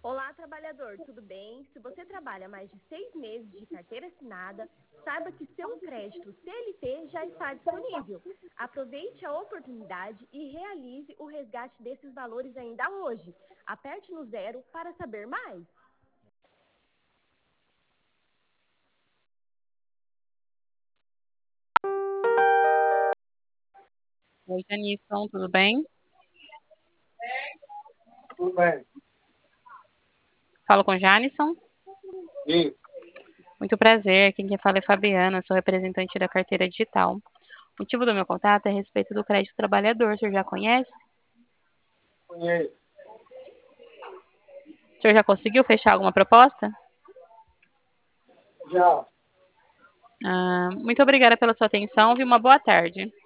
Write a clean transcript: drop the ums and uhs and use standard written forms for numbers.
Olá, trabalhador, tudo bem? Se você trabalha mais de 6 meses de carteira assinada, saiba que seu crédito CLT já está disponível. Aproveite a oportunidade e realize o resgate desses valores ainda hoje. Aperte no zero para saber mais. Oi, Janilson, tudo bem? Tudo bem. Falo com o Janison. Isso. Muito prazer, quem fala é Fabiana, sou representante da carteira digital. O motivo do meu contato é a respeito do crédito trabalhador, o senhor já conhece? Conheço. O senhor já conseguiu fechar alguma proposta? Já. Muito obrigada pela sua atenção e uma boa tarde.